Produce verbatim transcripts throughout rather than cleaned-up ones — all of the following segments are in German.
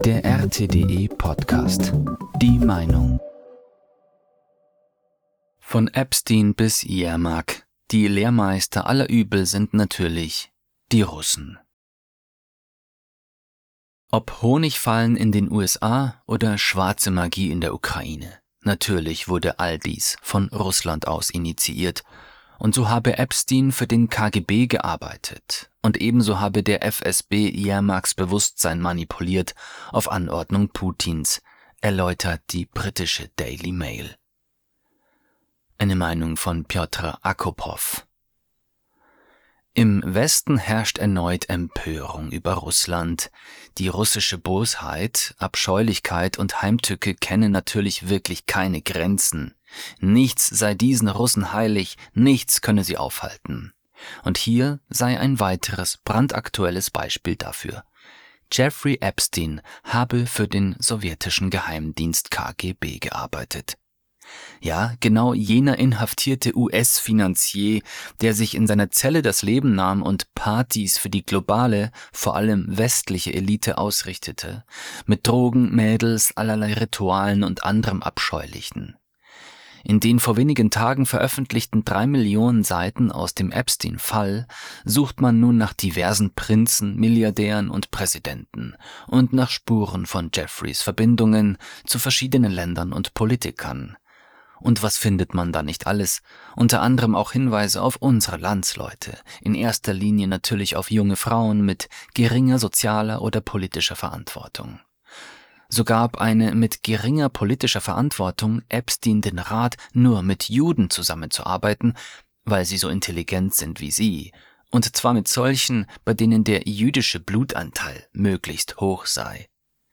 Der R T D E Podcast. Die Meinung. Von Epstein bis Jermak, die Lehrmeister aller Übel sind natürlich die Russen. Ob Honigfallen in den U S A oder schwarze Magie in der Ukraine, natürlich wurde all dies von Russland aus initiiert. Und so habe Epstein für den K G B gearbeitet und ebenso habe der F S B Jermaks Bewusstsein manipuliert auf Anordnung Putins, erläutert die britische Daily Mail. Eine Meinung von Piotr Akopow. Im Westen herrscht erneut Empörung über Russland. Die russische Bosheit, Abscheulichkeit und Heimtücke kennen natürlich wirklich keine Grenzen. Nichts sei diesen Russen heilig, nichts könne sie aufhalten. Und hier sei ein weiteres brandaktuelles Beispiel dafür. Jeffrey Epstein habe für den sowjetischen Geheimdienst K G B gearbeitet. Ja, genau jener inhaftierte U S-Finanzier, der sich in seiner Zelle das Leben nahm und Partys für die globale, vor allem westliche Elite ausrichtete, mit Drogen, Mädels, allerlei Ritualen und anderem Abscheulichen. In den vor wenigen Tagen veröffentlichten drei Millionen Seiten aus dem Epstein-Fall sucht man nun nach diversen Prinzen, Milliardären und Präsidenten und nach Spuren von Jeffreys Verbindungen zu verschiedenen Ländern und Politikern. Und was findet man da nicht alles? Unter anderem auch Hinweise auf unsere Landsleute, in erster Linie natürlich auf junge Frauen mit geringer sozialer oder politischer Verantwortung. So gab eine mit geringer politischer Verantwortung Epstein den Rat, nur mit Juden zusammenzuarbeiten, weil sie so intelligent sind wie sie, und zwar mit solchen, bei denen der jüdische Blutanteil möglichst hoch sei.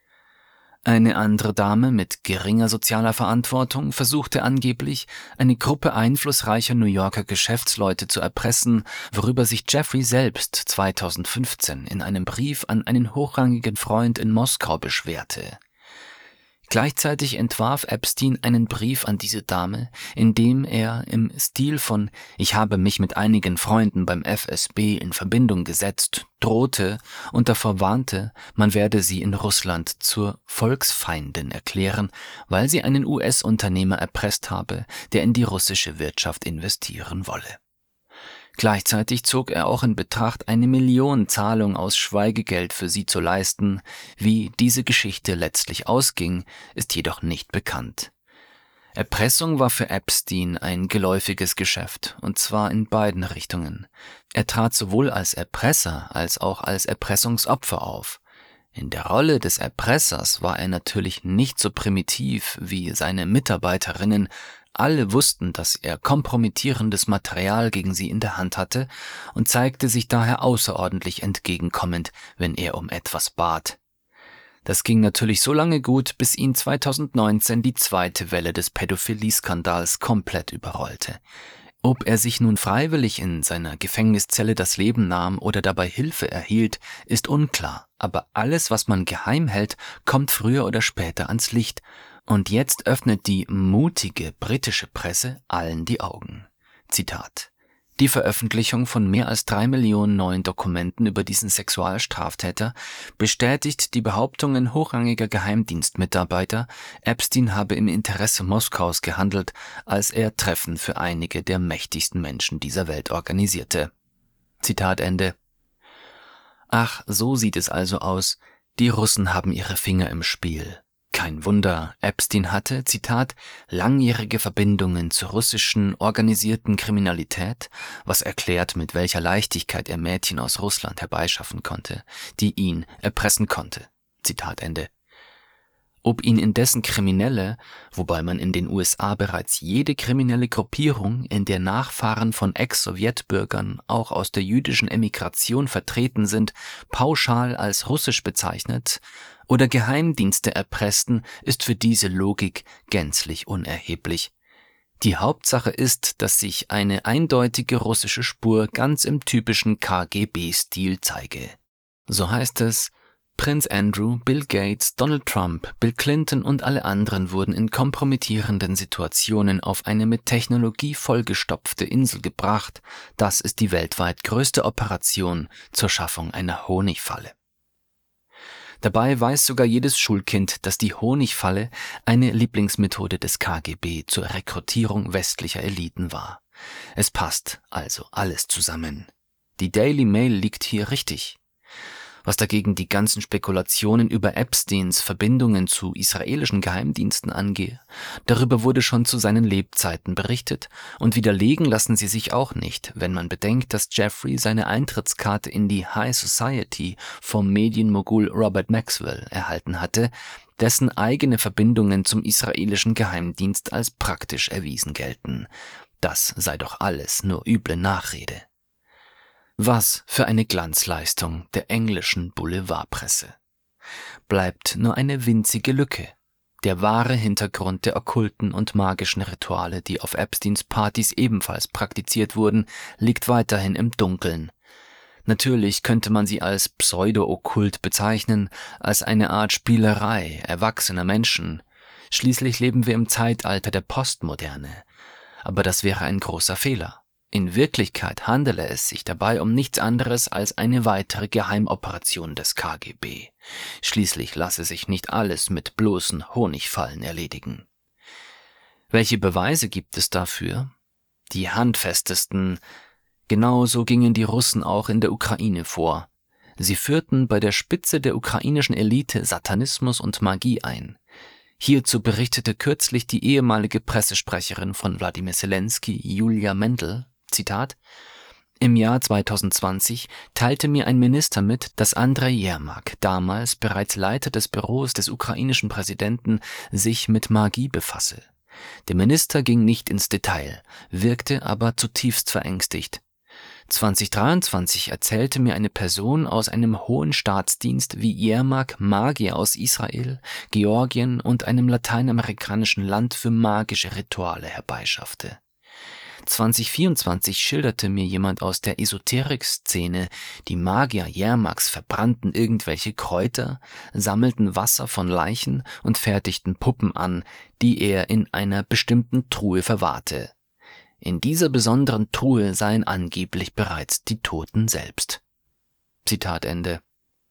Eine andere Dame mit geringer sozialer Verantwortung versuchte angeblich, eine Gruppe einflussreicher New Yorker Geschäftsleute zu erpressen, worüber sich Jeffrey selbst zweitausendfünfzehn in einem Brief an einen hochrangigen Freund in Moskau beschwerte. Gleichzeitig entwarf Epstein einen Brief an diese Dame, in dem er im Stil von »Ich habe mich mit einigen Freunden beim F S B in Verbindung gesetzt« drohte und davor warnte, man werde sie in Russland zur Volksfeindin erklären, weil sie einen U S-Unternehmer erpresst habe, der in die russische Wirtschaft investieren wolle. Gleichzeitig zog er auch in Betracht, eine Millionenzahlung aus Schweigegeld für sie zu leisten. Wie diese Geschichte letztlich ausging, ist jedoch nicht bekannt. Erpressung war für Epstein ein geläufiges Geschäft, und zwar in beiden Richtungen. Er trat sowohl als Erpresser als auch als Erpressungsopfer auf. In der Rolle des Erpressers war er natürlich nicht so primitiv wie seine Mitarbeiterinnen. Alle wussten, dass er kompromittierendes Material gegen sie in der Hand hatte und zeigte sich daher außerordentlich entgegenkommend, wenn er um etwas bat. Das ging natürlich so lange gut, bis ihn zweitausendneunzehn die zweite Welle des Pädophilie-Skandals komplett überrollte. Ob er sich nun freiwillig in seiner Gefängniszelle das Leben nahm oder dabei Hilfe erhielt, ist unklar, aber alles, was man geheim hält, kommt früher oder später ans Licht. Und jetzt öffnet die mutige britische Presse allen die Augen. Zitat: Die Veröffentlichung von mehr als drei Millionen neuen Dokumenten über diesen Sexualstraftäter bestätigt die Behauptungen hochrangiger Geheimdienstmitarbeiter, Epstein habe im Interesse Moskaus gehandelt, als er Treffen für einige der mächtigsten Menschen dieser Welt organisierte. Zitat Ende. Ach, so sieht es also aus. Die Russen haben ihre Finger im Spiel. Kein Wunder, Epstein hatte, Zitat, langjährige Verbindungen zur russischen organisierten Kriminalität, was erklärt, mit welcher Leichtigkeit er Mädchen aus Russland herbeischaffen konnte, die ihn erpressen konnte. Zitat Ende. Ob ihn indessen Kriminelle, wobei man in den U S A bereits jede kriminelle Gruppierung, in der Nachfahren von Ex-Sowjetbürgern auch aus der jüdischen Emigration vertreten sind, pauschal als russisch bezeichnet, oder Geheimdienste erpressten, ist für diese Logik gänzlich unerheblich. Die Hauptsache ist, dass sich eine eindeutige russische Spur ganz im typischen K G B-Stil zeige. So heißt es: Prinz Andrew, Bill Gates, Donald Trump, Bill Clinton und alle anderen wurden in kompromittierenden Situationen auf eine mit Technologie vollgestopfte Insel gebracht. Das ist die weltweit größte Operation zur Schaffung einer Honigfalle. Dabei weiß sogar jedes Schulkind, dass die Honigfalle eine Lieblingsmethode des K G B zur Rekrutierung westlicher Eliten war. Es passt also alles zusammen. Die Daily Mail liegt hier richtig. Was dagegen die ganzen Spekulationen über Epsteins Verbindungen zu israelischen Geheimdiensten angeht, darüber wurde schon zu seinen Lebzeiten berichtet und widerlegen lassen sie sich auch nicht, wenn man bedenkt, dass Jeffrey seine Eintrittskarte in die High Society vom Medienmogul Robert Maxwell erhalten hatte, dessen eigene Verbindungen zum israelischen Geheimdienst als praktisch erwiesen gelten. Das sei doch alles nur üble Nachrede. Was für eine Glanzleistung der englischen Boulevardpresse. Bleibt nur eine winzige Lücke. Der wahre Hintergrund der okkulten und magischen Rituale, die auf Epsteins Partys ebenfalls praktiziert wurden, liegt weiterhin im Dunkeln. Natürlich könnte man sie als Pseudo-Okkult bezeichnen, als eine Art Spielerei erwachsener Menschen. Schließlich leben wir im Zeitalter der Postmoderne. Aber das wäre ein großer Fehler. In Wirklichkeit handele es sich dabei um nichts anderes als eine weitere Geheimoperation des K G B. Schließlich lasse sich nicht alles mit bloßen Honigfallen erledigen. Welche Beweise gibt es dafür? Die handfestesten. Genauso gingen die Russen auch in der Ukraine vor. Sie führten bei der Spitze der ukrainischen Elite Satanismus und Magie ein. Hierzu berichtete kürzlich die ehemalige Pressesprecherin von Wladimir Zelensky, Julia Mendel, Zitat: Im Jahr zweitausendzwanzig teilte mir ein Minister mit, dass Andrei Jermak, damals bereits Leiter des Büros des ukrainischen Präsidenten, sich mit Magie befasse. Der Minister ging nicht ins Detail, wirkte aber zutiefst verängstigt. zweitausenddreiundzwanzig erzählte mir eine Person aus einem hohen Staatsdienst, wie Jermak Magier aus Israel, Georgien und einem lateinamerikanischen Land für magische Rituale herbeischaffte. zweitausendvierundzwanzig schilderte mir jemand aus der Esoterik-Szene, die Magier Jermaks verbrannten irgendwelche Kräuter, sammelten Wasser von Leichen und fertigten Puppen an, die er in einer bestimmten Truhe verwahrte. In dieser besonderen Truhe seien angeblich bereits die Toten selbst. Zitat Ende.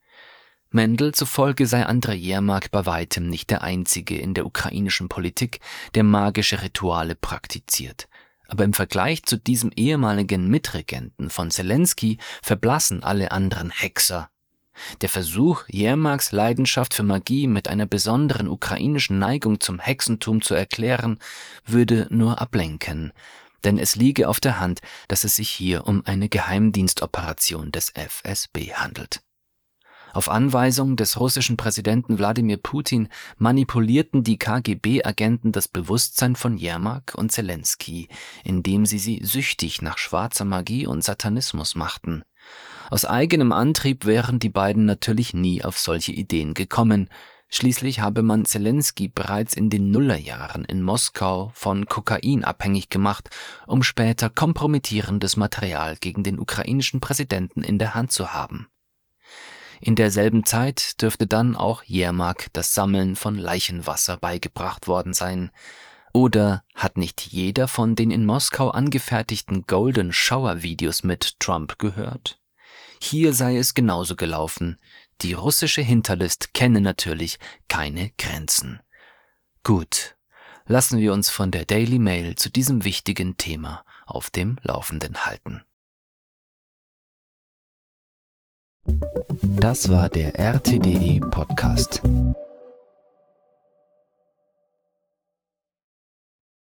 Mendel zufolge sei Andrei Jermak bei weitem nicht der einzige in der ukrainischen Politik, der magische Rituale praktiziert. Aber im Vergleich zu diesem ehemaligen Mitregenten von Zelensky verblassen alle anderen Hexer. Der Versuch, Jermaks Leidenschaft für Magie mit einer besonderen ukrainischen Neigung zum Hexentum zu erklären, würde nur ablenken. Denn es liege auf der Hand, dass es sich hier um eine Geheimdienstoperation des F S B handelt. Auf Anweisung des russischen Präsidenten Wladimir Putin manipulierten die K G B-Agenten das Bewusstsein von Jermak und Zelensky, indem sie sie süchtig nach schwarzer Magie und Satanismus machten. Aus eigenem Antrieb wären die beiden natürlich nie auf solche Ideen gekommen. Schließlich habe man Zelensky bereits in den Nullerjahren in Moskau von Kokain abhängig gemacht, um später kompromittierendes Material gegen den ukrainischen Präsidenten in der Hand zu haben. In derselben Zeit dürfte dann auch Jermak das Sammeln von Leichenwasser beigebracht worden sein. Oder hat nicht jeder von den in Moskau angefertigten Golden Shower Videos mit Trump gehört? Hier sei es genauso gelaufen. Die russische Hinterlist kenne natürlich keine Grenzen. Gut, lassen wir uns von der Daily Mail zu diesem wichtigen Thema auf dem Laufenden halten. Das war der R T D E Podcast.